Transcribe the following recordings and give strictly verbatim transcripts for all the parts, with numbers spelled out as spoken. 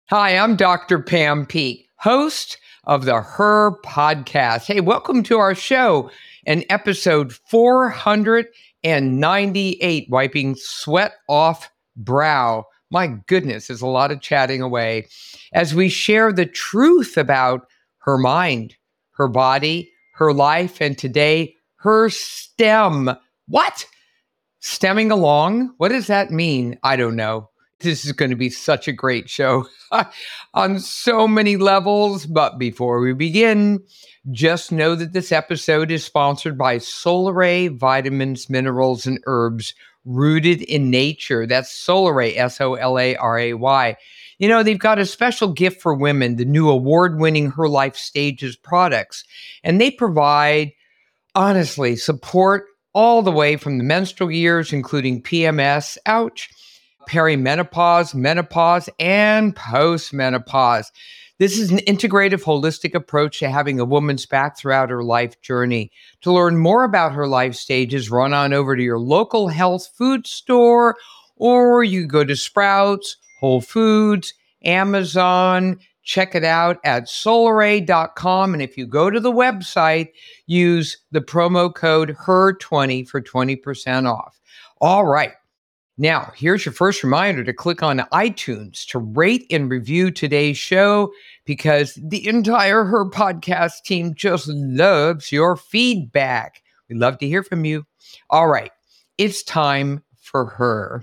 Hi, I'm Doctor Pam Peeke, host of the Her Podcast. Hey, welcome to our show and episode four hundred ninety-eight, Wiping Sweat Off Brow. My goodness, there's a lot of chatting away as we share the truth about her mind, her body, her life, and today, her STEM. What? Stemming along? What does that mean? I don't know. This is going to be such a great show on so many levels. But before we begin, just know that this episode is sponsored by Solaray Vitamins, Minerals, and Herbs Rooted in Nature. That's Solaray, S O L A R A Y. You know, they've got a special gift for women, the new award-winning Her Life Stages products. And they provide, honestly, support all the way from the menstrual years, including P M S, ouch, perimenopause, menopause, and postmenopause. This is an integrative, holistic approach to having a woman's back throughout her life journey. To learn more about Her Life Stages, run on over to your local health food store, or you go to Sprouts, Whole Foods, Amazon. Check it out at solaray dot com. And if you go to the website, use the promo code H E R twenty for twenty percent off. All right. Now, here's your first reminder to click on iTunes to rate and review today's show because the entire Her Podcast team just loves your feedback. We'd love to hear from you. All right. It's time for Her.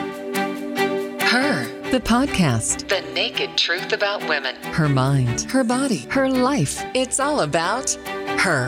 Her, the podcast. The naked truth about women. Her mind, her body, her life. It's all about her.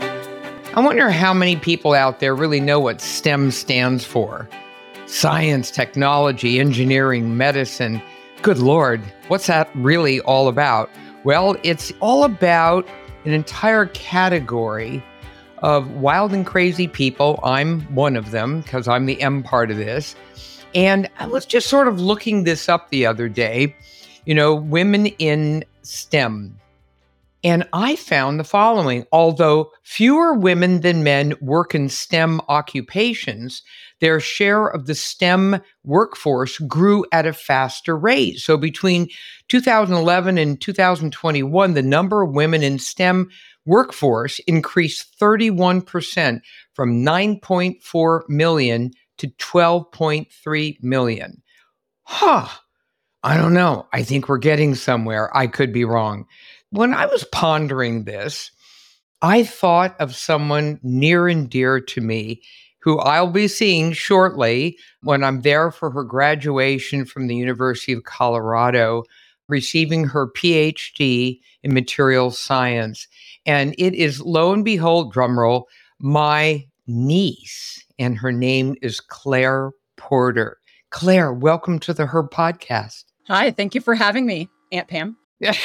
I wonder how many people out there really know what STEM stands for. Science, technology, engineering, medicine. Good Lord, what's that really all about? Well, it's all about an entire category of wild and crazy people. I'm one of them because I'm the M part of this. And I was just sort of looking this up the other day, you know, women in STEM. And I found the following: although fewer women than men work in STEM occupations, their share of the STEM workforce grew at a faster rate. So between two thousand eleven and two thousand twenty-one, the number of women in STEM workforce increased thirty-one percent from nine point four million to twelve point three million. Huh. I don't know. I think we're getting somewhere. I could be wrong. When I was pondering this, I thought of someone near and dear to me who I'll be seeing shortly when I'm there for her graduation from the University of Colorado, receiving her P H D in materials science. And it is, lo and behold, drumroll, my niece, and her name is Claire Porter. Claire, welcome to the Her Podcast. Hi, thank you for having me, Aunt Pam.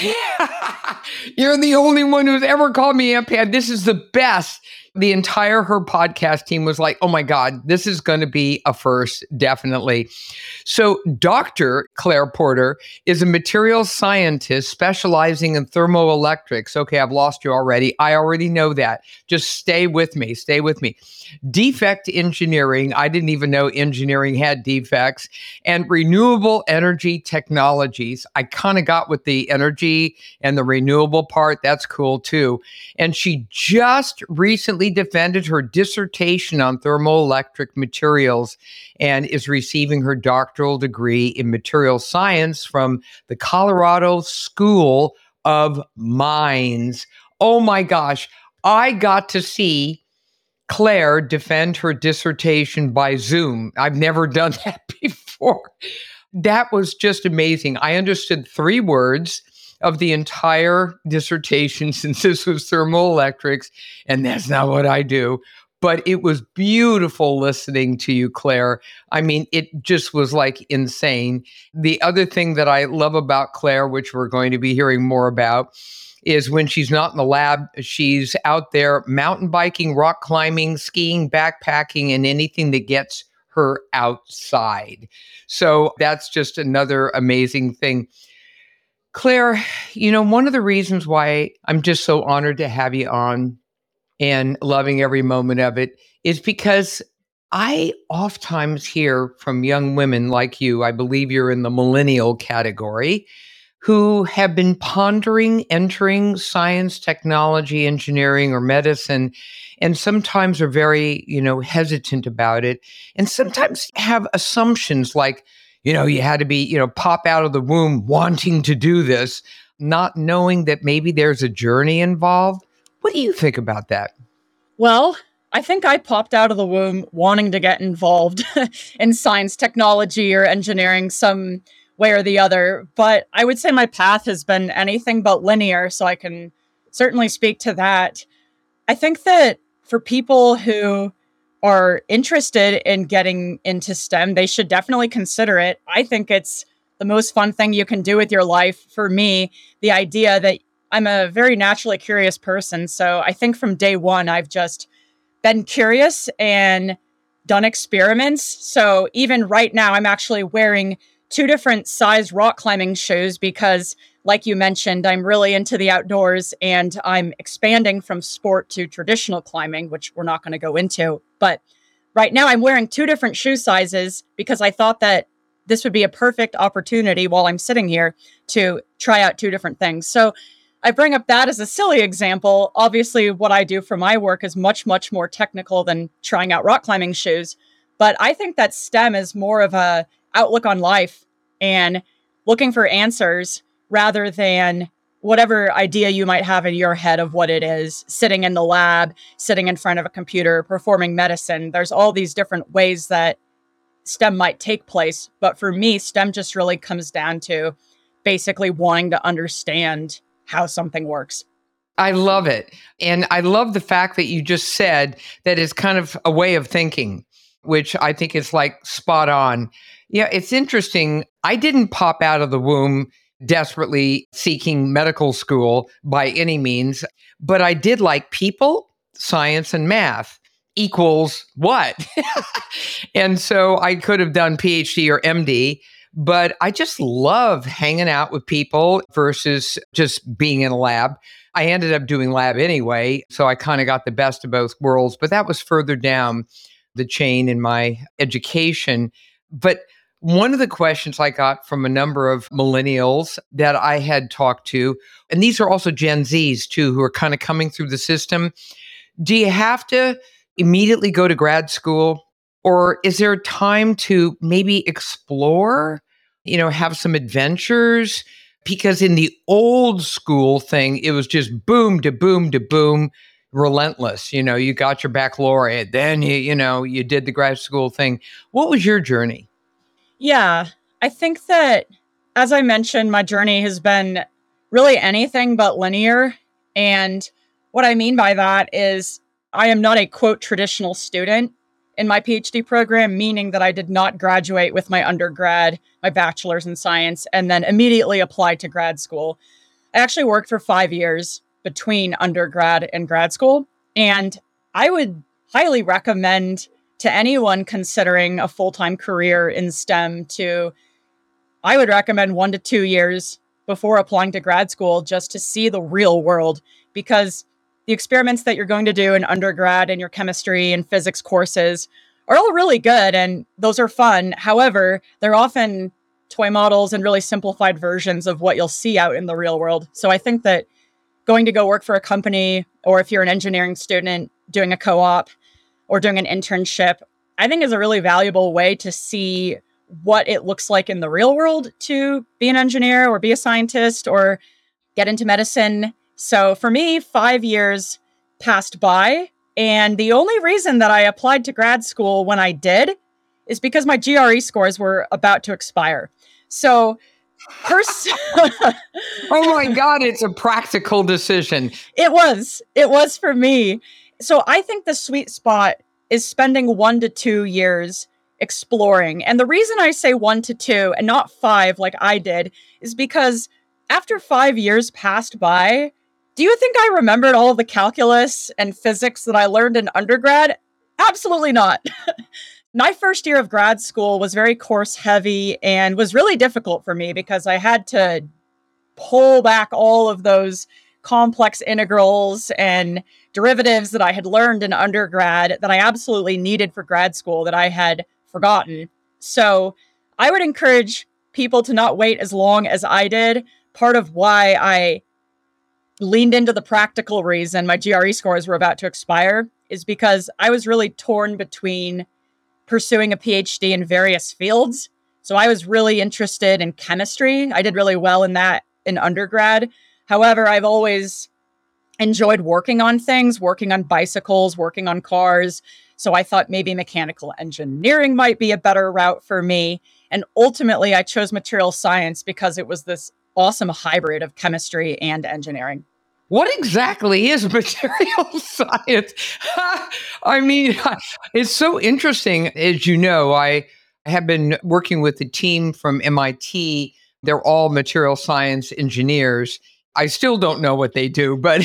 You're the only one who's ever called me Aunt Pam. This is the best. The entire Her Podcast team was like, oh my God, this is going to be a first, definitely. So Doctor Claire Porter is a materials scientist specializing in thermoelectrics. Okay, I've lost you already. I already know that. Just stay with me. Stay with me. Defect engineering. I didn't even know engineering had defects. And renewable energy technologies. I kind of got with the energy and the renewable part. That's cool too. And she just recently defended her dissertation on thermoelectric materials and is receiving her doctoral degree in materials science from the Colorado School of Mines. Oh my gosh, I got to see Claire defend her dissertation by Zoom. I've never done that before. That was just amazing. I understood three words of the entire dissertation since this was thermoelectrics, and that's not what I do. But it was beautiful listening to you, Claire. I mean, it just was like insane. The other thing that I love about Claire, which we're going to be hearing more about, is when she's not in the lab, she's out there mountain biking, rock climbing, skiing, backpacking, and anything that gets her outside. So that's just another amazing thing. Claire, you know, one of the reasons why I'm just so honored to have you on and loving every moment of it is because I oftentimes hear from young women like you, I believe you're in the millennial category, who have been pondering entering science, technology, engineering, or medicine, and sometimes are very, you know, hesitant about it, and sometimes have assumptions like, you know, you had to be, you know, pop out of the womb wanting to do this, not knowing that maybe there's a journey involved. What do you think about that? Well, I think I popped out of the womb wanting to get involved in science, technology, or engineering some way or the other. But I would say my path has been anything but linear, so I can certainly speak to that. I think that for people who are interested in getting into STEM, they should definitely consider it. I think it's the most fun thing you can do with your life. For me, the idea that I'm a very naturally curious person. So I think from day one, I've just been curious and done experiments. So even right now, I'm actually wearing two different size rock climbing shoes because, like you mentioned, I'm really into the outdoors and I'm expanding from sport to traditional climbing, which we're not going to go into. But right now I'm wearing two different shoe sizes because I thought that this would be a perfect opportunity while I'm sitting here to try out two different things. So I bring up that as a silly example. Obviously, what I do for my work is much, much more technical than trying out rock climbing shoes. But I think that STEM is more of a outlook on life and looking for answers rather than whatever idea you might have in your head of what it is, sitting in the lab, sitting in front of a computer, performing medicine. There's all these different ways that STEM might take place. But for me, STEM just really comes down to basically wanting to understand how something works. I love it. And I love the fact that you just said that it's kind of a way of thinking, which I think is like spot on. Yeah, it's interesting. I didn't pop out of the womb desperately seeking medical school by any means, but I did like people, science, and math equals what? And so I could have done PhD or M D, but I just love hanging out with people versus just being in a lab. I ended up doing lab anyway, so I kind of got the best of both worlds, but that was further down the chain in my education. But one of the questions I got from a number of millennials that I had talked to, and these are also Gen Zs too, who are kind of coming through the system. Do you have to immediately go to grad school, or is there time to maybe explore, you know, have some adventures? Because in the old school thing, it was just boom to boom to boom, relentless. You know, you got your baccalaureate, then you, you know, you did the grad school thing. What was your journey? Yeah, I think that, as I mentioned, my journey has been really anything but linear. And what I mean by that is I am not a, quote, traditional student in my PhD program, meaning that I did not graduate with my undergrad, my bachelor's in science, and then immediately apply to grad school. I actually worked for five years between undergrad and grad school. And I would highly recommend to anyone considering a full-time career in STEM to, I would recommend one to two years before applying to grad school just to see the real world, because the experiments that you're going to do in undergrad and your chemistry and physics courses are all really good and those are fun. However, they're often toy models and really simplified versions of what you'll see out in the real world. So I think that going to go work for a company, or if you're an engineering student doing a co-op or doing an internship, I think is a really valuable way to see what it looks like in the real world to be an engineer or be a scientist or get into medicine. So for me, five years passed by. And the only reason that I applied to grad school when I did is because my G R E scores were about to expire. So pers- Oh my God, it's a practical decision. It was. It was for me. So I think the sweet spot is spending one to two years exploring. And the reason I say one to two and not five like I did is because after five years passed by, do you think I remembered all of the calculus and physics that I learned in undergrad? Absolutely not. My first year of grad school was very course heavy and was really difficult for me because I had to pull back all of those complex integrals and derivatives that I had learned in undergrad that I absolutely needed for grad school that I had forgotten. So I would encourage people to not wait as long as I did. part of why I leaned into the practical reason my G R E scores were about to expire is because I was really torn between pursuing a PhD in various fields. So I was really interested in chemistry. I did really well in that in undergrad. However, I've always enjoyed working on things, working on bicycles, working on cars. So I thought maybe mechanical engineering might be a better route for me. And ultimately, I chose material science because it was this awesome hybrid of chemistry and engineering. What exactly is material science? I mean, it's so interesting. As you know, I have been working with a team from M I T. They're all material science engineers. I still don't know what they do, but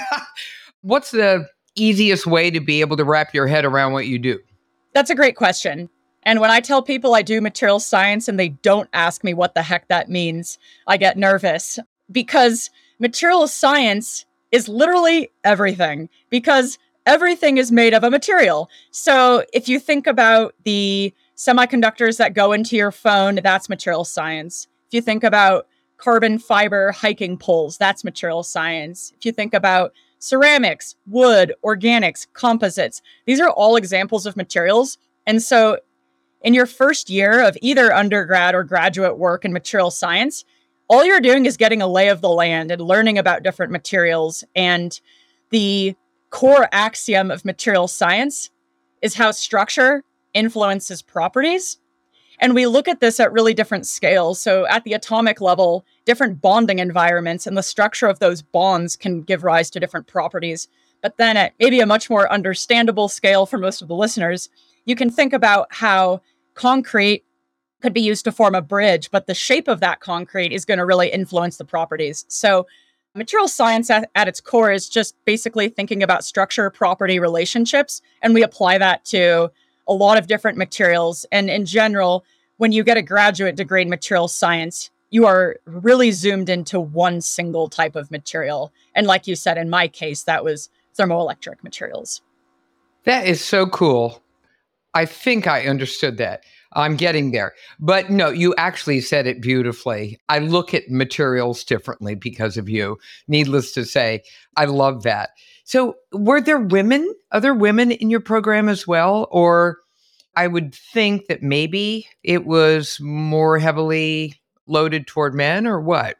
what's the easiest way to be able to wrap your head around what you do? That's a great question. And when I tell people I do material science and they don't ask me what the heck that means, I get nervous because material science is literally everything, because everything is made of a material. So if you think about the semiconductors that go into your phone, that's material science. If you think about carbon fiber hiking poles, that's material science. If you think about ceramics, wood, organics, composites, these are all examples of materials. And so in your first year of either undergrad or graduate work in material science, all you're doing is getting a lay of the land and learning about different materials. And the core axiom of material science is how structure influences properties. And we look at this at really different scales. So at the atomic level, different bonding environments and the structure of those bonds can give rise to different properties. But then at maybe a much more understandable scale for most of the listeners, you can think about how concrete could be used to form a bridge, but the shape of that concrete is going to really influence the properties. So material science at, at its core is just basically thinking about structure property relationships. And we apply that to a lot of different materials. And in general, when you get a graduate degree in material science, you are really zoomed into one single type of material. And like you said, in my case, that was thermoelectric materials. That is so cool. I think I understood that. I'm getting there. But no, you actually said it beautifully. I look at materials differently because of you. Needless to say, I love that. So were there women, other women in your program as well? Or I would think that maybe it was more heavily loaded toward men, or what?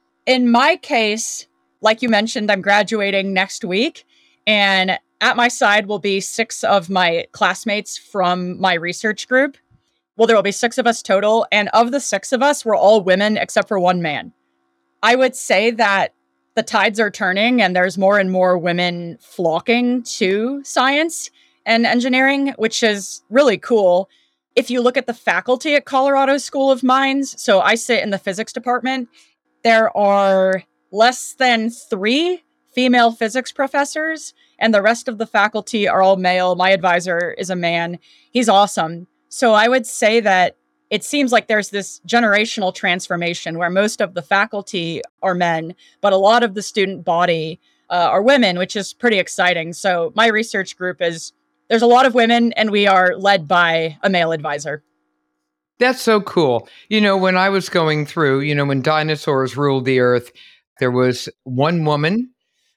In my case, like you mentioned, I'm graduating next week, and at my side will be six of my classmates from my research group. Well, there will be six of us total, and of the six of us, we're all women except for one man. I would say that the tides are turning and there's more and more women flocking to science and engineering, which is really cool. If you look at the faculty at Colorado School of Mines, so I sit in the physics department, there are less than three female physics professors, and the rest of the faculty are all male. My advisor is a man. He's awesome. So I would say that it seems like there's this generational transformation where most of the faculty are men, but a lot of the student body uh, are women, which is pretty exciting. So my research group is, there's a lot of women, and we are led by a male advisor. That's so cool. You know, when I was going through, you know, when dinosaurs ruled the earth, there was one woman,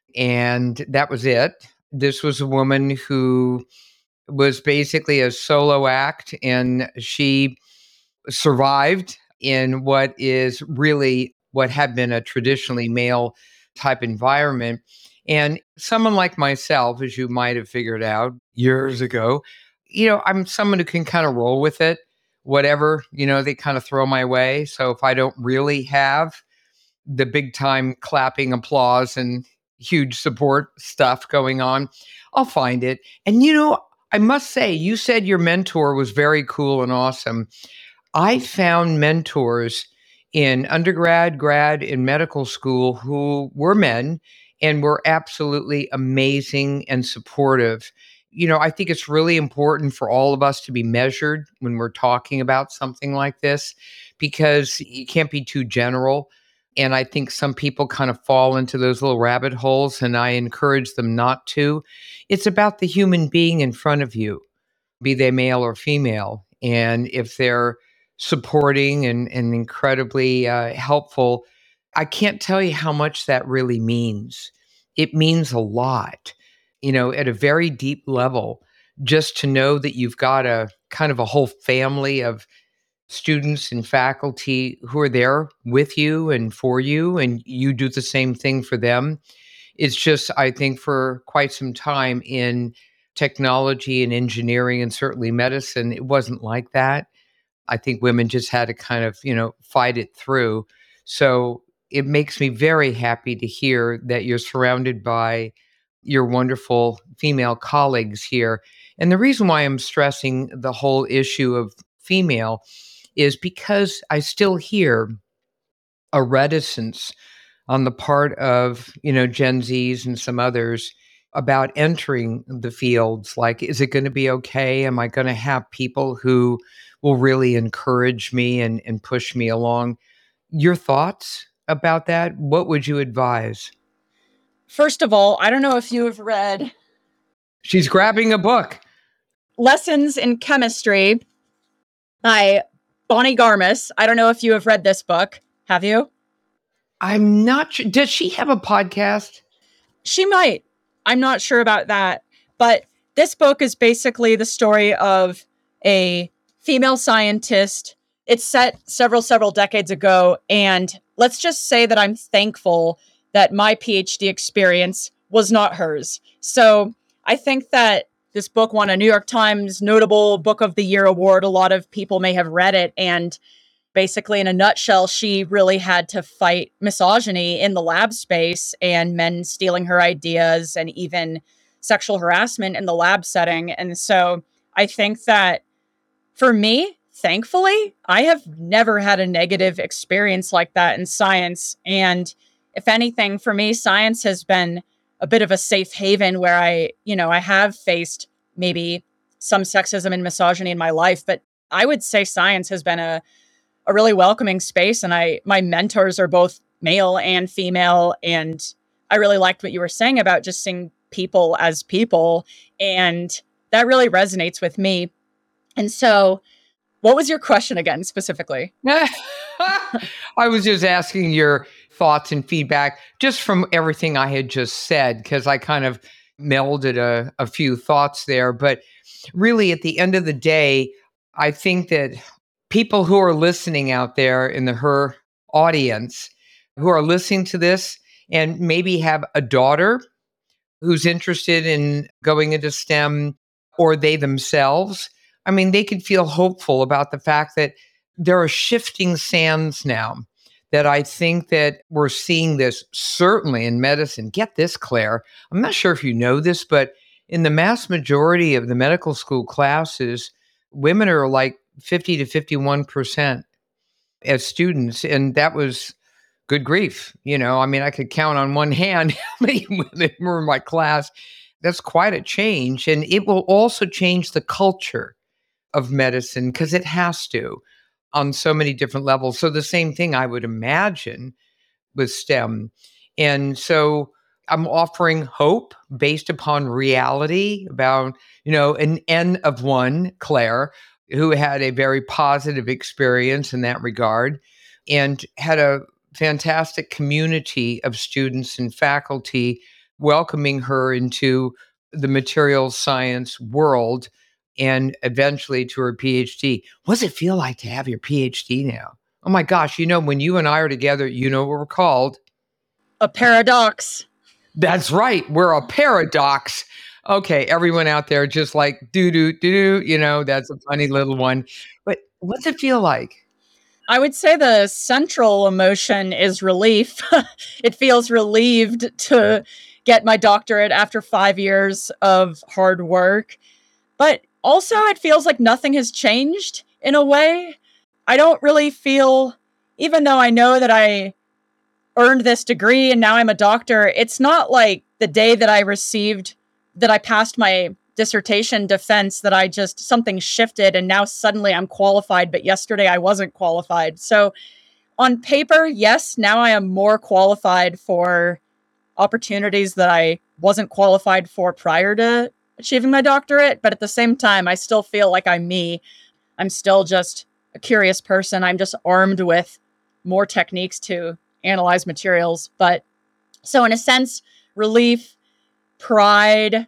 and that was it. This was a woman who was basically a solo act, and she survived in what is really what had been a traditionally male type environment. And someone like myself, as you might have figured out years ago, you know, I'm someone who can kind of roll with it, whatever, you know, they kind of throw my way. So if I don't really have the big time clapping, applause, and huge support stuff going on, I'll find it. And, you know, I must say, you said your mentor was very cool and awesome. I found mentors in undergrad, grad, in medical school who were men and were absolutely amazing and supportive. You know, I think it's really important for all of us to be measured when we're talking about something like this, because you can't be too general. And I think some people kind of fall into those little rabbit holes, and I encourage them not to. It's about the human being in front of you, be they male or female. And if they're supporting and, and incredibly uh, helpful, I can't tell you how much that really means. It means a lot, you know, at a very deep level, just to know that you've got a kind of a whole family of students and faculty who are there with you and for you, and you do the same thing for them. It's just, I think, for quite some time in technology and engineering and certainly medicine, it wasn't like that. I think women just had to kind of, you know, fight it through. So it makes me very happy to hear that you're surrounded by your wonderful female colleagues here. And the reason why I'm stressing the whole issue of female is because I still hear a reticence on the part of, you know, Gen Zs and some others about entering the fields. Like, is it going to be okay? Am I going to have people who will really encourage me and, and push me along? Your thoughts about that? What would you advise? First of all, I don't know if you have read She's grabbing a book. Lessons in Chemistry by Bonnie Garmus. I don't know if you have read this book. Have you? I'm not sure. Does she have a podcast? She might. I'm not sure about that. But this book is basically the story of a female scientist. It's set several, several decades ago. And let's just say that I'm thankful that my PhD experience was not hers. So I think that this book won a New York Times Notable Book of the Year award. A lot of people may have read it. And basically, in a nutshell, she really had to fight misogyny in the lab space and men stealing her ideas and even sexual harassment in the lab setting. And so I think that for me, thankfully, I have never had a negative experience like that in science. And if anything, for me, science has been a bit of a safe haven where I, you know, I have faced maybe some sexism and misogyny in my life, but I would say science has been a a really welcoming space. And I, my mentors are both male and female. And I really liked what you were saying about just seeing people as people. And that really resonates with me. And so what was your question again, specifically? I was just asking your thoughts and feedback just from everything I had just said, because I kind of melded a, a few thoughts there. But really, at the end of the day, I think that people who are listening out there in the Her audience, who are listening to this and maybe have a daughter who's interested in going into STEM, or they themselves, I mean, they could feel hopeful about the fact that there are shifting sands now, that I think that we're seeing this certainly in medicine. Get this, Claire. I'm not sure if you know this, but in the mass majority of the medical school classes, women are like fifty to fifty-one percent as students. And that was good grief. You know, I mean, I could count on one hand how many women were in my class. That's quite a change. And it will also change the culture of medicine, because it has to, on so many different levels. So the same thing I would imagine with STEM. And so I'm offering hope based upon reality about, you know, an N of one, Claire, who had a very positive experience in that regard and had a fantastic community of students and faculty welcoming her into the materials science world and eventually to her PhD. What does it feel like to have your PhD now? Oh my gosh, you know, when you and I are together, you know what we're called? A paradox. That's right. We're a paradox. Okay, everyone out there just like do-do-do-do, you know, that's a funny little one. But what's it feel like? I would say the central emotion is relief. It feels relieved to get my doctorate after five years of hard work. But also, it feels like nothing has changed in a way. I don't really feel, even though I know that I earned this degree and now I'm a doctor, it's not like the day that I received, that I passed my dissertation defense, that I just, something shifted and now suddenly I'm qualified, but yesterday I wasn't qualified. So on paper, yes, now I am more qualified for opportunities that I wasn't qualified for prior to achieving my doctorate. But at the same time, I still feel like I'm me. I'm still just a curious person. I'm just armed with more techniques to analyze materials. But so in a sense, relief, pride,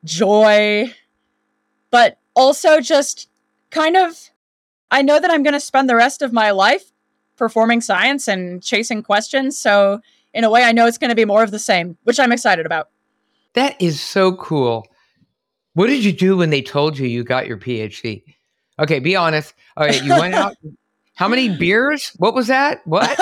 joy, but also just kind of, I know that I'm going to spend the rest of my life performing science and chasing questions. So in a way, I know it's going to be more of the same, which I'm excited about. That is so cool. What did you do when they told you you got your PhD? Okay, be honest. All right, you went out. How many beers? What was that? What?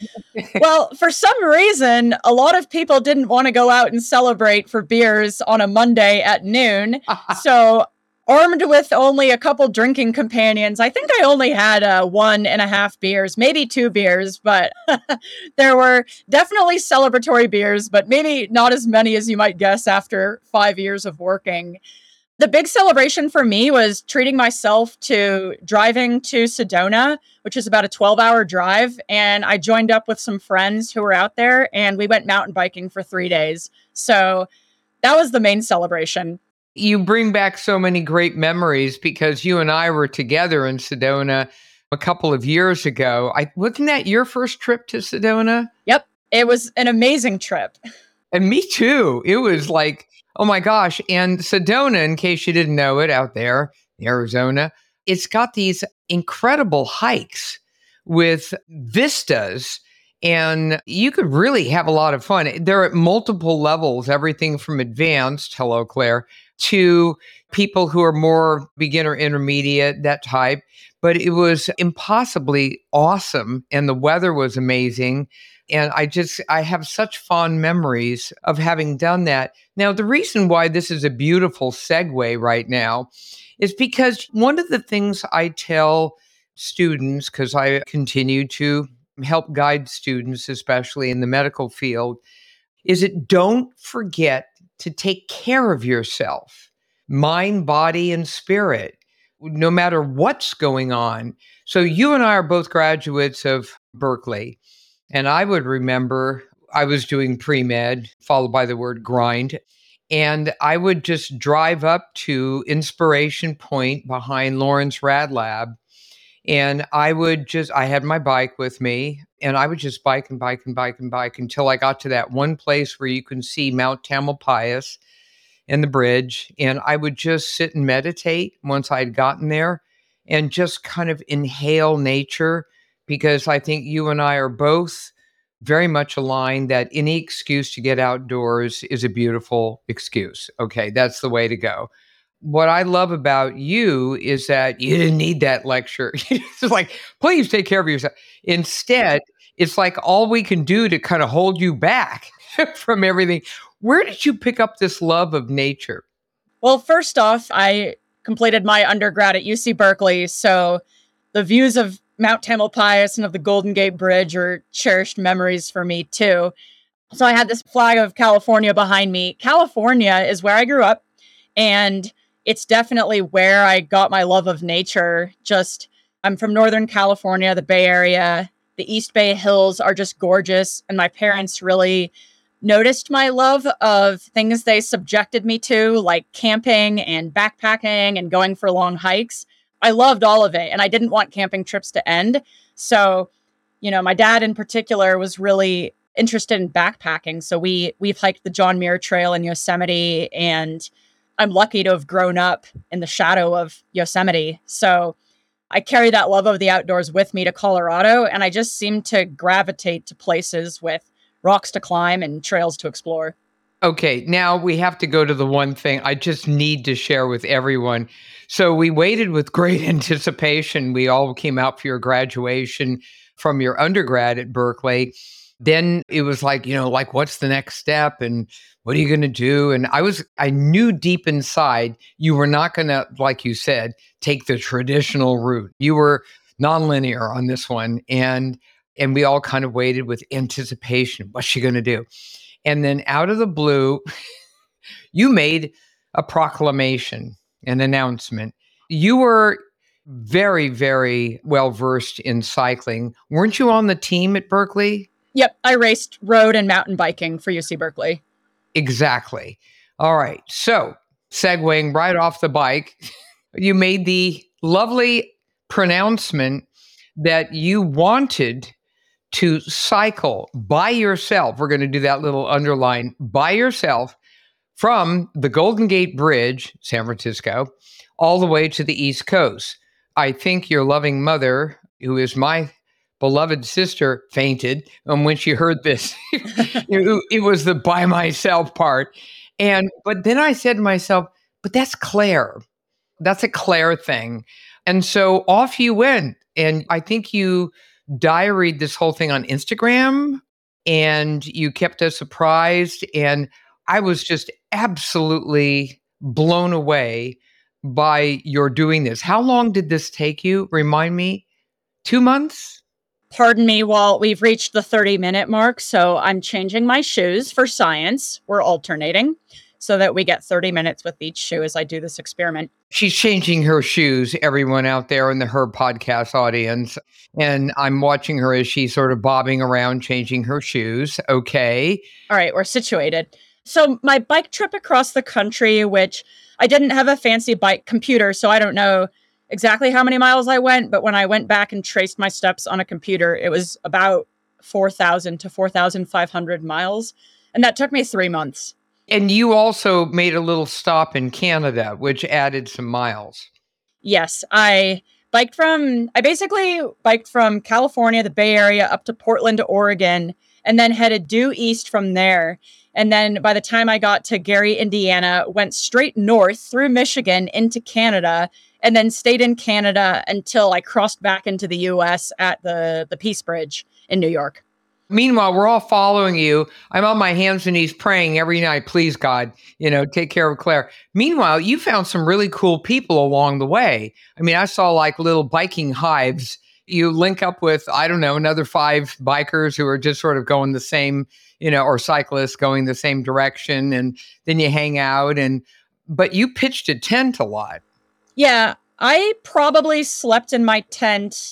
Well, for some reason, a lot of people didn't want to go out and celebrate for beers on a Monday at noon. So armed with only a couple drinking companions, I think I only had uh, one and a half beers, maybe two beers, but there were definitely celebratory beers, but maybe not as many as you might guess after five years of working. The big celebration for me was treating myself to driving to Sedona, which is about a twelve-hour drive, and I joined up with some friends who were out there, and we went mountain biking for three days. So that was the main celebration. You bring back so many great memories because you and I were together in Sedona a couple of years ago. I wasn't that your first trip to Sedona? Yep. It was an amazing trip. And me too. It was like, oh my gosh. And Sedona, in case you didn't know it out there, Arizona, it's got these incredible hikes with vistas. And you could really have a lot of fun. They're at multiple levels, everything from advanced, hello, Claire, to people who are more beginner, intermediate, that type. But it was impossibly awesome. And the weather was amazing. And I just, I have such fond memories of having done that. Now, the reason why this is a beautiful segue right now is because one of the things I tell students, because I continue to help guide students, especially in the medical field, is that don't forget to take care of yourself, mind, body, and spirit, no matter what's going on. So you and I are both graduates of Berkeley. And I would remember I was doing pre-med, followed by the word grind. And I would just drive up to Inspiration Point behind Lawrence Rad Lab. And I would just, I had my bike with me, and I would just bike and bike and bike and bike until I got to that one place where you can see Mount Tamalpais and the bridge. And I would just sit and meditate once I'd gotten there and just kind of inhale nature, because I think you and I are both very much aligned that any excuse to get outdoors is a beautiful excuse. Okay, that's the way to go. What I love about you is that you didn't need that lecture. It's like, please take care of yourself. Instead, it's like all we can do to kind of hold you back from everything. Where did you pick up this love of nature? Well, first off, I completed my undergrad at U C Berkeley. So the views of Mount Tamalpais and of the Golden Gate Bridge are cherished memories for me too. So I had this flag of California behind me. California is where I grew up, and it's definitely where I got my love of nature. Just, I'm from Northern California, the Bay Area. The East Bay Hills are just gorgeous. And my parents really noticed my love of things they subjected me to, like camping and backpacking and going for long hikes. I loved all of it, and I didn't want camping trips to end. So, you know, my dad in particular was really interested in backpacking. So we, we've hiked the John Muir Trail in Yosemite, and I'm lucky to have grown up in the shadow of Yosemite. So I carry that love of the outdoors with me to Colorado, and I just seem to gravitate to places with rocks to climb and trails to explore. Okay, now we have to go to the one thing I just need to share with everyone. So we waited with great anticipation. We all came out for your graduation from your undergrad at Berkeley. Then it was like, you know, like, what's the next step? And what are you going to do? And I was, I knew deep inside you were not going to, like you said, take the traditional route. You were nonlinear on this one. And, and we all kind of waited with anticipation. What's she going to do? And then out of the blue, you made a proclamation, an announcement. You were very, very well versed in cycling. Weren't you on the team at Berkeley? Yep, I raced road and mountain biking for U C Berkeley. Exactly. All right. So, segueing right off the bike, you made the lovely pronouncement that you wanted to cycle by yourself. We're going to do that little underline by yourself from the Golden Gate Bridge, San Francisco, all the way to the East Coast. I think your loving mother, who is my beloved sister, fainted um, when she heard this. it, it was the by myself part. And but then I said to myself, but that's Claire. That's a Claire thing. And so off you went. And I think you diaried this whole thing on Instagram and you kept us surprised. And I was just absolutely blown away by your doing this. How long did this take you? Remind me. Two months? Pardon me while we've reached the thirty minute mark. So I'm changing my shoes for science. We're alternating so that we get thirty minutes with each shoe as I do this experiment. She's changing her shoes, everyone out there in the Her Podcast audience. And I'm watching her as she's sort of bobbing around, changing her shoes. Okay. All right, we're situated. So my bike trip across the country, which I didn't have a fancy bike computer, so I don't know exactly how many miles I went, but when I went back and traced my steps on a computer, it was about four thousand to four thousand five hundred miles. And that took me three months. And you also made a little stop in Canada, which added some miles. Yes, I biked from, I basically biked from California, the Bay Area, up to Portland, Oregon, and then headed due east from there. And then by the time I got to Gary, Indiana, went straight north through Michigan into Canada, and then stayed in Canada until I crossed back into the U S at the, the Peace Bridge in New York. Meanwhile, we're all following you. I'm on my hands and knees praying every night, please, God, you know, take care of Claire. Meanwhile, you found some really cool people along the way. I mean, I saw like little biking hives. You link up with, I don't know, another five bikers who are just sort of going the same, you know, or cyclists going the same direction. And then you hang out and, but you pitched a tent a lot. Yeah, I probably slept in my tent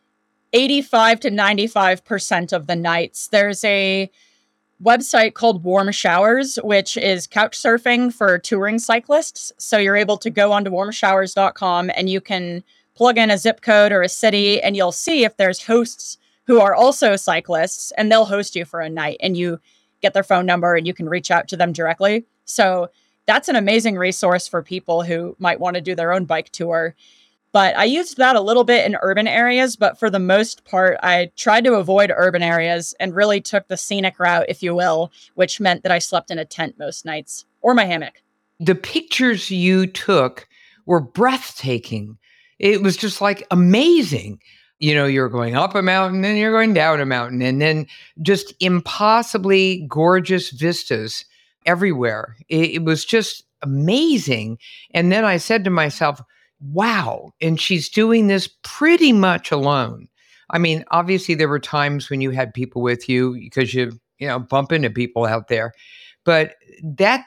eighty-five to ninety-five percent of the nights. There's a website called Warm Showers, which is couch surfing for touring cyclists. So you're able to go onto warm showers dot com and you can plug in a zip code or a city and you'll see if there's hosts who are also cyclists and they'll host you for a night and you get their phone number and you can reach out to them directly. So that's an amazing resource for people who might want to do their own bike tour. But I used that a little bit in urban areas, but for the most part, I tried to avoid urban areas and really took the scenic route, if you will, which meant that I slept in a tent most nights or my hammock. The pictures you took were breathtaking. It was just like amazing. You know, you're going up a mountain and you're going down a mountain and then just impossibly gorgeous vistas everywhere. It, it was just amazing. And then I said to myself, wow. And she's doing this pretty much alone. I mean, obviously there were times when you had people with you because you, you know, bump into people out there. But that,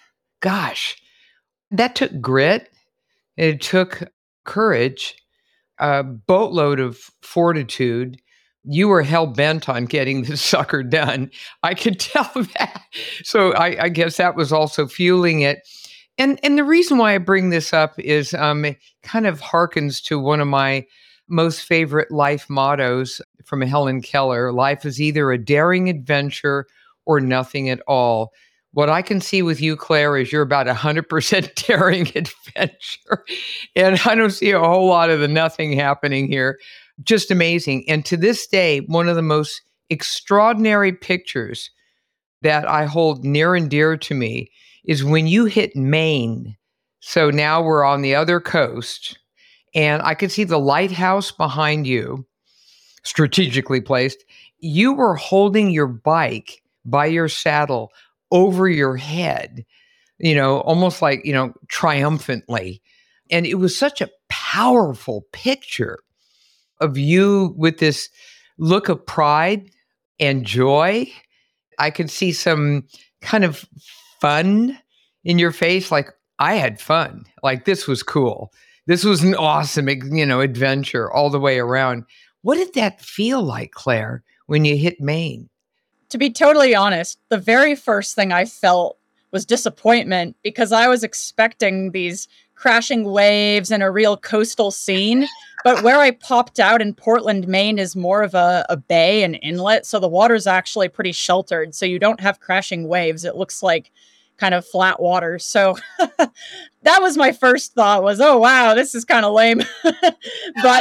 gosh, that took grit. It took courage, a boatload of fortitude. You were hell-bent on getting this sucker done. I could tell that. So I, I guess that was also fueling it. And and the reason why I bring this up is um, it kind of harkens to one of my most favorite life mottos from Helen Keller. Life is either a daring adventure or nothing at all. What I can see with you, Claire, is you're about one hundred percent daring adventure. And I don't see a whole lot of the nothing happening here. Just amazing. And to this day, one of the most extraordinary pictures that I hold near and dear to me is when you hit Maine. So now we're on the other coast, and I could see the lighthouse behind you, strategically placed. You were holding your bike by your saddle over your head, you know, almost like, you know, triumphantly. And it was such a powerful picture of you with this look of pride and joy. I could see some kind of fun in your face. Like, I had fun. Like, this was cool. This was an awesome, you know, adventure all the way around. What did that feel like, Claire, when you hit Maine? To be totally honest, the very first thing I felt was disappointment because I was expecting these crashing waves and a real coastal scene. But where I popped out in Portland, Maine is more of a, a bay and inlet. So the water's actually pretty sheltered. So you don't have crashing waves. It looks like kind of flat water. So that was my first thought was, oh, wow, this is kind of lame. but,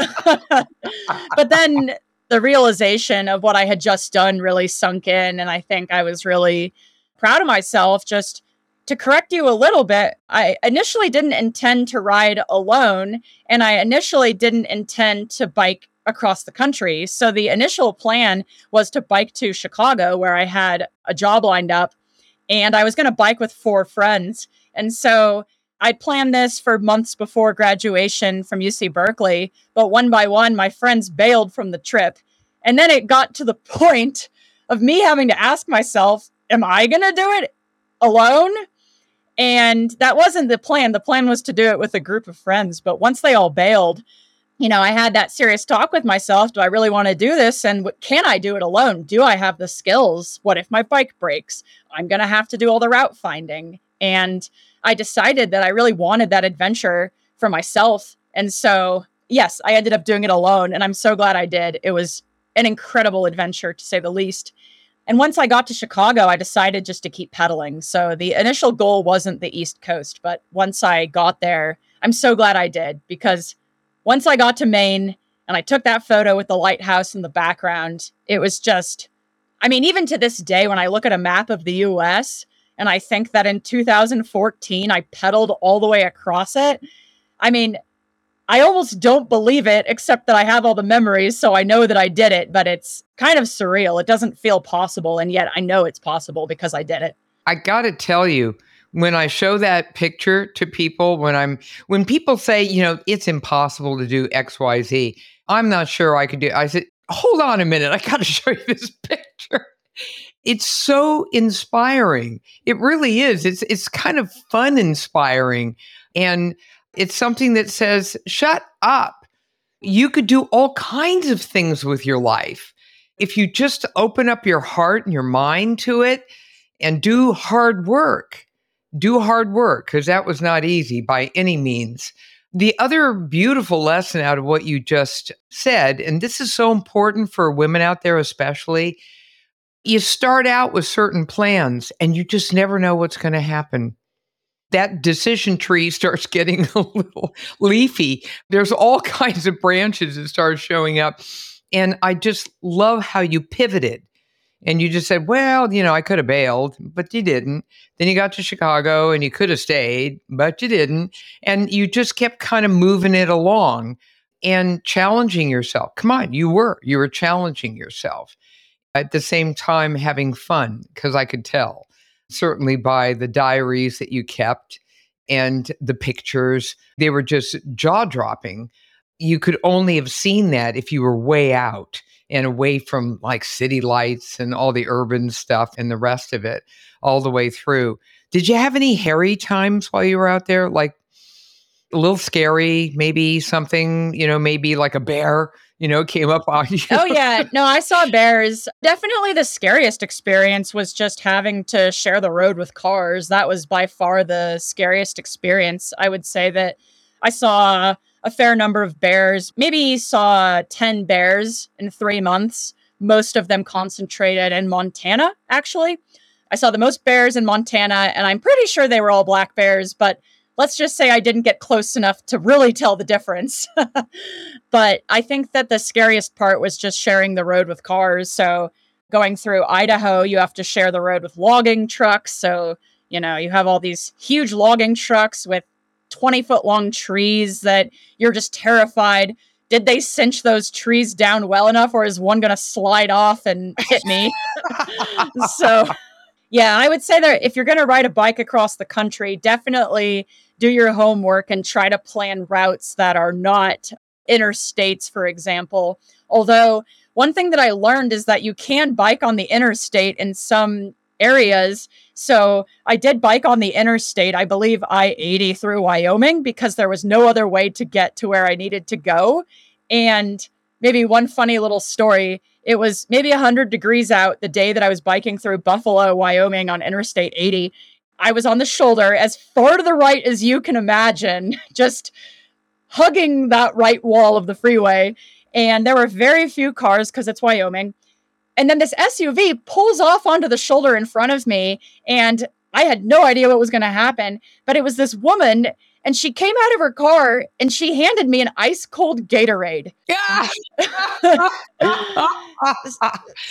but then the realization of what I had just done really sunk in. And I think I was really proud of myself. Just to correct you a little bit, I initially didn't intend to ride alone, and I initially didn't intend to bike across the country. So the initial plan was to bike to Chicago, where I had a job lined up, and I was going to bike with four friends. And so I'd planned this for months before graduation from U C Berkeley, but one by one, my friends bailed from the trip. And then it got to the point of me having to ask myself, am I going to do it alone? And that wasn't the plan. The plan was to do it with a group of friends. But once they all bailed, you know, I had that serious talk with myself. Do I really want to do this? And can I do it alone? Do I have the skills? What if my bike breaks? I'm going to have to do all the route finding. And I decided that I really wanted that adventure for myself. And so, yes, I ended up doing it alone. And I'm so glad I did. It was an incredible adventure, to say the least. And once I got to Chicago, I decided just to keep pedaling. So the initial goal wasn't the East Coast, but once I got there, I'm so glad I did, because once I got to Maine and I took that photo with the lighthouse in the background, it was just, I mean, even to this day, when I look at a map of the U S and I think that in two thousand fourteen, I pedaled all the way across it, I mean, I almost don't believe it, except that I have all the memories, so I know that I did it, but it's kind of surreal. It doesn't feel possible, and yet I know it's possible because I did it. I got to tell you, when I show that picture to people, when I'm when people say, you know, it's impossible to do X, Y, Z, I'm not sure I could do it. I said, hold on a minute, I got to show you this picture. It's so inspiring. It really is. It's it's kind of fun inspiring. And it's something that says, shut up. You could do all kinds of things with your life if you just open up your heart and your mind to it and do hard work. Do hard work, because that was not easy by any means. The other beautiful lesson out of what you just said, and this is so important for women out there especially, you start out with certain plans and you just never know what's going to happen. That decision tree starts getting a little leafy. There's all kinds of branches that start showing up. And I just love how you pivoted. And you just said, well, you know, I could have bailed, but you didn't. Then you got to Chicago and you could have stayed, but you didn't. And you just kept kind of moving it along and challenging yourself. Come on, you were. You were challenging yourself. At the same time, having fun, because I could tell. Certainly by the diaries that you kept and the pictures, they were just jaw-dropping. You could only have seen that if you were way out and away from like city lights and all the urban stuff and the rest of it all the way through. Did you have any hairy times while you were out there? Like a little scary, maybe something, you know, maybe like a bear, you know, came up on you? Oh, yeah. No, I saw bears. Definitely the scariest experience was just having to share the road with cars. That was by far the scariest experience. I would say that I saw a fair number of bears, maybe saw ten bears in three months, most of them concentrated in Montana, actually. I saw the most bears in Montana, and I'm pretty sure they were all black bears, but let's just say I didn't get close enough to really tell the difference. But I think that the scariest part was just sharing the road with cars. So going through Idaho, you have to share the road with logging trucks. So, you know, you have all these huge logging trucks with twenty foot long trees that you're just terrified. Did they cinch those trees down well enough, or is one going to slide off and hit me? So, yeah, I would say that if you're going to ride a bike across the country, definitely do your homework and try to plan routes that are not interstates, for example. Although one thing that I learned is that you can bike on the interstate in some areas. So I did bike on the interstate, I believe I eighty through Wyoming, because there was no other way to get to where I needed to go. And maybe one funny little story, it was maybe one hundred degrees out the day that I was biking through Buffalo, Wyoming on Interstate eighty. I was on the shoulder as far to the right as you can imagine, just hugging that right wall of the freeway. And there were very few cars because it's Wyoming. And then this S U V pulls off onto the shoulder in front of me. And I had no idea what was going to happen. But it was this woman, and she came out of her car and she handed me an ice cold Gatorade. Yeah. so,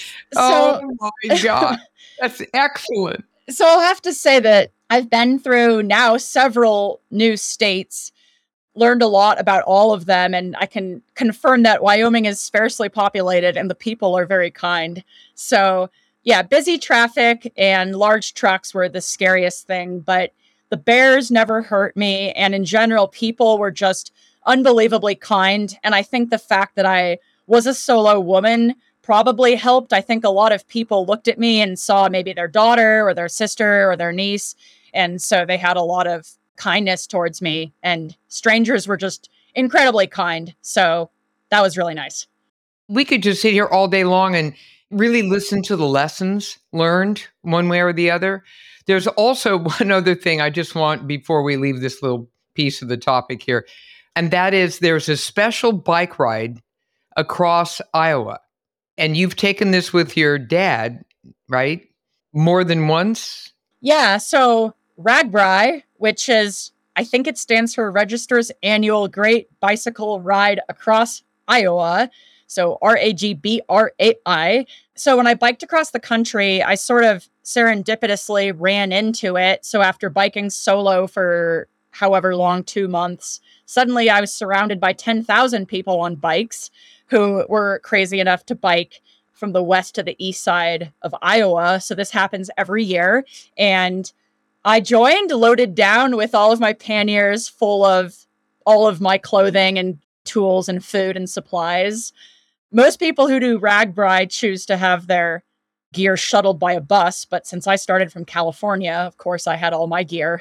oh my God. That's excellent. So I'll have to say that I've been through now several new states, learned a lot about all of them, and I can confirm that Wyoming is sparsely populated and the people are very kind. So yeah, busy traffic and large trucks were the scariest thing, but the bears never hurt me. And in general, people were just unbelievably kind. And I think the fact that I was a solo woman probably helped. I think a lot of people looked at me and saw maybe their daughter or their sister or their niece. And so they had a lot of kindness towards me, and strangers were just incredibly kind. So that was really nice. We could just sit here all day long and really listen to the lessons learned one way or the other. There's also one other thing I just want before we leave this little piece of the topic here. And that is there's a special bike ride across Iowa. And you've taken this with your dad, right? More than once? Yeah. So RAGBRAI, which is, I think it stands for Register's Annual Great Bicycle Ride Across Iowa. So R A G B R A I. So when I biked across the country, I sort of serendipitously ran into it. So after biking solo for however long, two months, suddenly I was surrounded by ten thousand people on bikes who were crazy enough to bike from the west to the east side of Iowa. So this happens every year. And I joined loaded down with all of my panniers full of all of my clothing and tools and food and supplies. Most people who do RAGBRAI choose to have their gear shuttled by a bus, but since I started from California, of course, I had all my gear.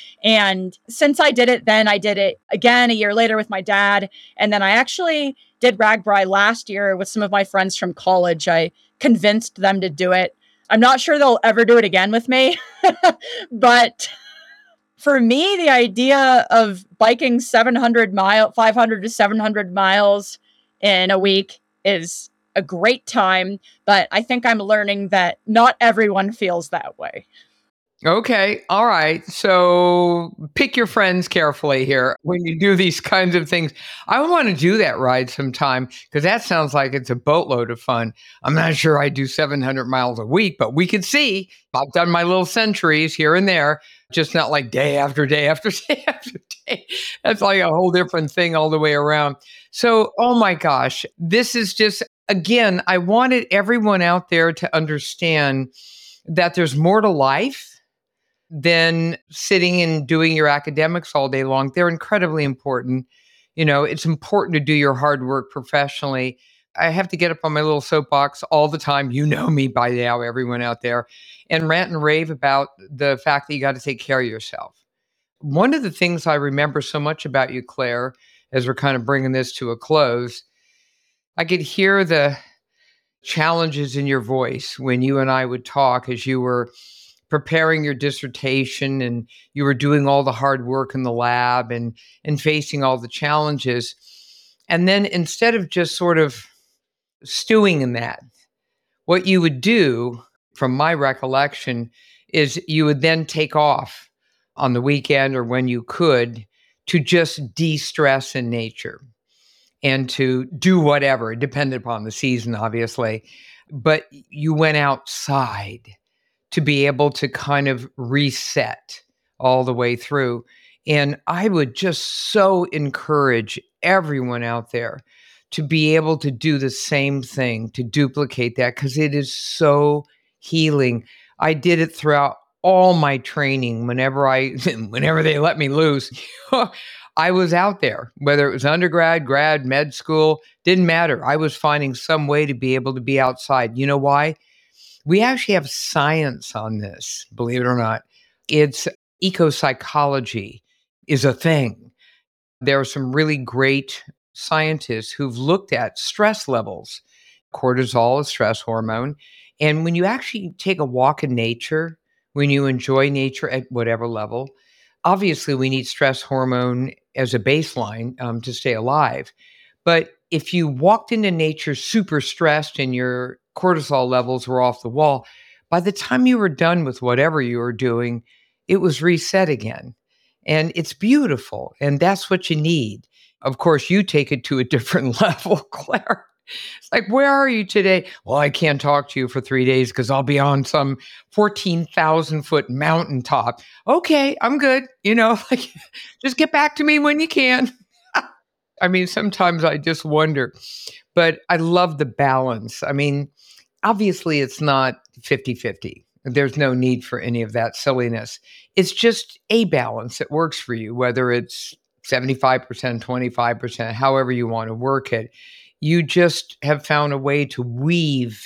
And since I did it then, I did it again a year later with my dad. And then I actually did RAGBRAI last year with some of my friends from college. I convinced them to do it. I'm not sure they'll ever do it again with me, but for me, the idea of biking seven hundred miles, five hundred to seven hundred miles in a week is a great time, but I think I'm learning that not everyone feels that way. Okay. All right. So pick your friends carefully here when you do these kinds of things. I want to do that ride sometime because that sounds like it's a boatload of fun. I'm not sure I do seven hundred miles a week, but we can see. I've done my little centuries here and there, just not like day after day after day after day. That's like a whole different thing all the way around. So, oh my gosh, this is just, again, I wanted everyone out there to understand that there's more to life than sitting and doing your academics all day long. They're incredibly important. You know, it's important to do your hard work professionally. I have to get up on my little soapbox all the time. You know me by now, everyone out there, and rant and rave about the fact that you got to take care of yourself. One of the things I remember so much about you, Claire, as we're kind of bringing this to a close, I could hear the challenges in your voice when you and I would talk as you were preparing your dissertation and you were doing all the hard work in the lab and, and facing all the challenges. And then instead of just sort of stewing in that, what you would do, from my recollection, is you would then take off on the weekend or when you could to just de-stress in nature and to do whatever, depended upon the season, obviously. But you went outside to be able to kind of reset all the way through. And I would just so encourage everyone out there to be able to do the same thing, to duplicate that, because it is so healing. I did it throughout all my training. Whenever I, whenever they let me loose, I was out there, whether it was undergrad, grad, med school, didn't matter. I was finding some way to be able to be outside. You know why? We actually have science on this, believe it or not. It's ecopsychology is a thing. There are some really great scientists who've looked at stress levels. Cortisol is stress hormone. And when you actually take a walk in nature, when you enjoy nature at whatever level, obviously we need stress hormone as a baseline um, to stay alive. But if you walked into nature super stressed and your cortisol levels were off the wall, by the time you were done with whatever you were doing, it was reset again. And it's beautiful. And that's what you need. Of course, you take it to a different level, Claire. It's like, where are you today? Well, I can't talk to you for three days because I'll be on some fourteen thousand foot mountaintop. Okay, I'm good. You know, like, just get back to me when you can. I mean, sometimes I just wonder, but I love the balance. I mean, obviously it's not fifty-fifty. There's no need for any of that silliness. It's just a balance that works for you, whether it's seventy-five percent, twenty-five percent, however you want to work it. You just have found a way to weave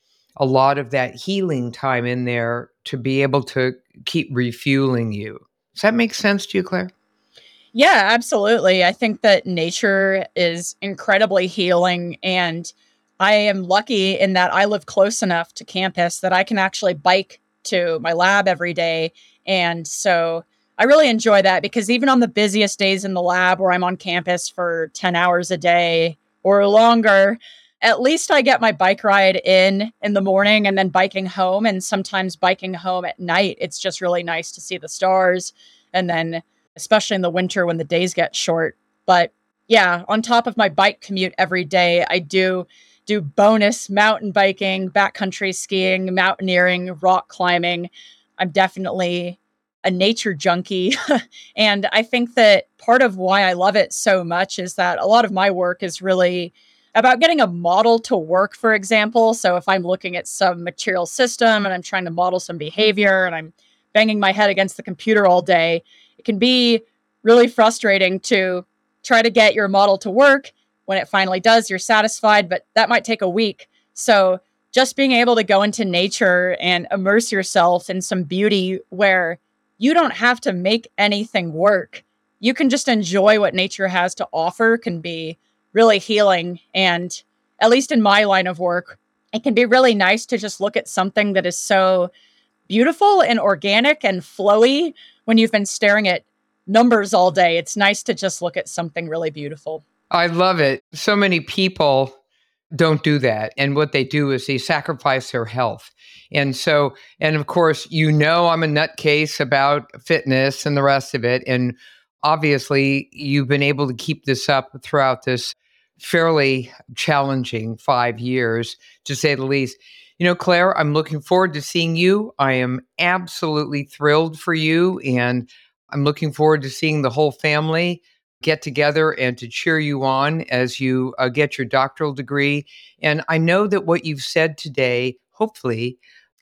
a lot of that healing time in there to be able to keep refueling you. Does that make sense to you, Claire? Yeah, absolutely. I think that nature is incredibly healing, and I am lucky in that I live close enough to campus that I can actually bike to my lab every day. And so I really enjoy that because even on the busiest days in the lab where I'm on campus for ten hours a day or longer, at least I get my bike ride in in the morning and then biking home, and sometimes biking home at night. It's just really nice to see the stars, and then especially in the winter when the days get short. But yeah, on top of my bike commute every day, I do do bonus mountain biking, backcountry skiing, mountaineering, rock climbing. I'm definitely a nature junkie. And I think that part of why I love it so much is that a lot of my work is really about getting a model to work, for example. So if I'm looking at some material system and I'm trying to model some behavior and I'm banging my head against the computer all day, it can be really frustrating to try to get your model to work. When it finally does, you're satisfied, but that might take a week. So just being able to go into nature and immerse yourself in some beauty where you don't have to make anything work. You can just enjoy what nature has to offer can be really healing. And at least in my line of work, it can be really nice to just look at something that is so beautiful and organic and flowy when you've been staring at numbers all day. It's nice to just look at something really beautiful. I love it. So many people don't do that. And what they do is they sacrifice their health. And so, and of course, you know, I'm a nutcase about fitness and the rest of it. And obviously, you've been able to keep this up throughout this fairly challenging five years, to say the least. You know, Claire, I'm looking forward to seeing you. I am absolutely thrilled for you. And I'm looking forward to seeing the whole family get together and to cheer you on as you uh, get your doctoral degree. And I know that what you've said today, hopefully,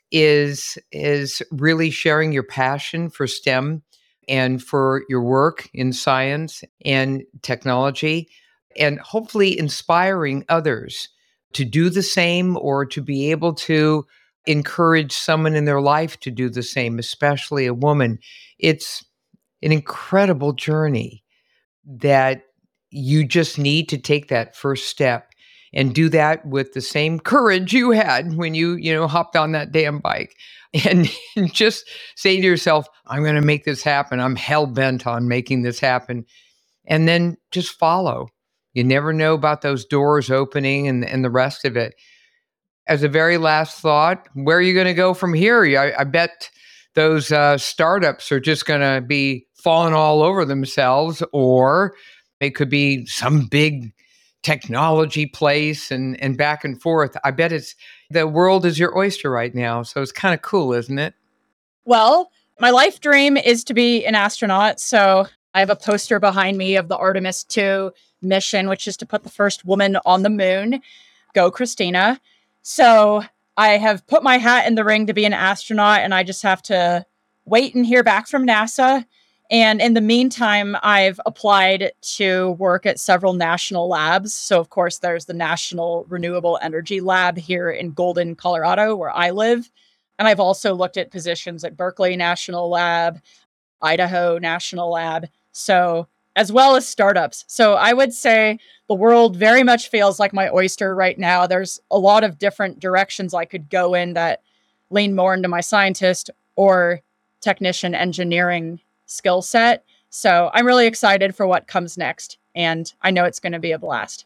is is really sharing your passion for STEM and for your work in science and technology, and hopefully inspiring others to do the same or to be able to encourage someone in their life to do the same, especially a woman. It's an incredible journey that you just need to take that first step and do that with the same courage you had when you, you know, hopped on that damn bike, and just say to yourself, I'm going to make this happen. I'm hell bent on making this happen. And then just follow. You never know about those doors opening and, and the rest of it. As a very last thought, where are you going to go from here? I, I bet those uh, startups are just going to be falling all over themselves, or it could be some big technology place and, and back and forth. I bet it's the world is your oyster right now. So it's kind of cool, isn't it? Well, my life dream is to be an astronaut. So I have a poster behind me of the Artemis two mission, which is to put the first woman on the moon. Go, Christina. So I have put my hat in the ring to be an astronaut, and I just have to wait and hear back from NASA. And in the meantime, I've applied to work at several national labs. So, of course, there's the National Renewable Energy Lab here in Golden, Colorado, where I live. And I've also looked at positions at Berkeley National Lab, Idaho National Lab, so as well as startups. So I would say the world very much feels like my oyster right now. There's a lot of different directions I could go in that lean more into my scientist or technician engineering skill set. So I'm really excited for what comes next. And I know it's going to be a blast.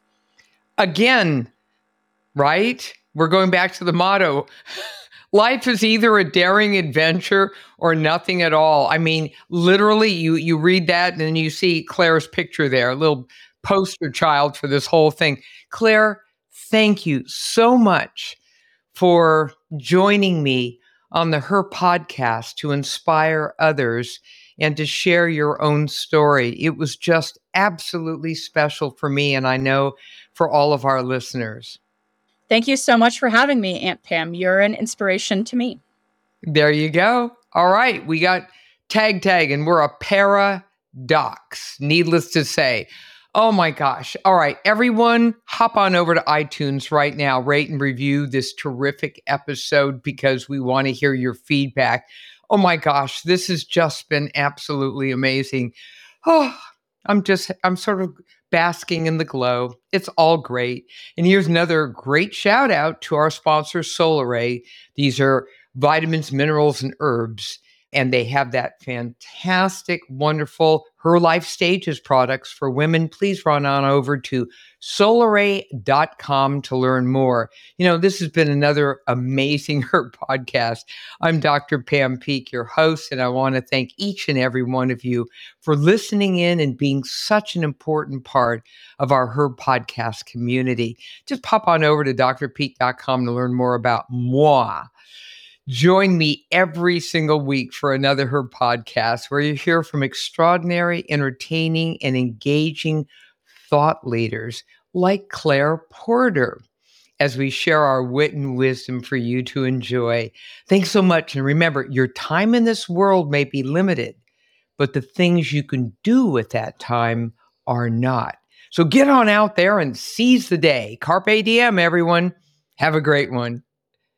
Again, right? We're going back to the motto. Life is either a daring adventure or nothing at all. I mean, literally, you you read that and then you see Claire's picture there, a little poster child for this whole thing. Claire, thank you so much for joining me on the Her Podcast to inspire others and to share your own story. It was just absolutely special for me, and I know for all of our listeners. Thank you so much for having me, Aunt Pam. You're an inspiration to me. There you go. All right. We got tag tag, and we're a paradox, needless to say. Oh my gosh. All right. Everyone, hop on over to iTunes right now, rate and review this terrific episode because we want to hear your feedback. Oh my gosh. This has just been absolutely amazing. Oh, I'm just, I'm sort of basking in the glow. It's all great. And here's another great shout out to our sponsor, Solaray. These are vitamins, minerals, and herbs. And they have that fantastic, wonderful Her Life Stages products for women. Please run on over to solaray dot com to learn more. You know, this has been another amazing Her Podcast. I'm Doctor Pam Peeke, your host, and I want to thank each and every one of you for listening in and being such an important part of our Her Podcast community. Just pop on over to d r peeke dot com to learn more about moi. Join me every single week for another Her Podcast, where you hear from extraordinary, entertaining, and engaging thought leaders like Claire Porter, as we share our wit and wisdom for you to enjoy. Thanks so much. And remember, your time in this world may be limited, but the things you can do with that time are not. So get on out there and seize the day. Carpe diem, everyone. Have a great one.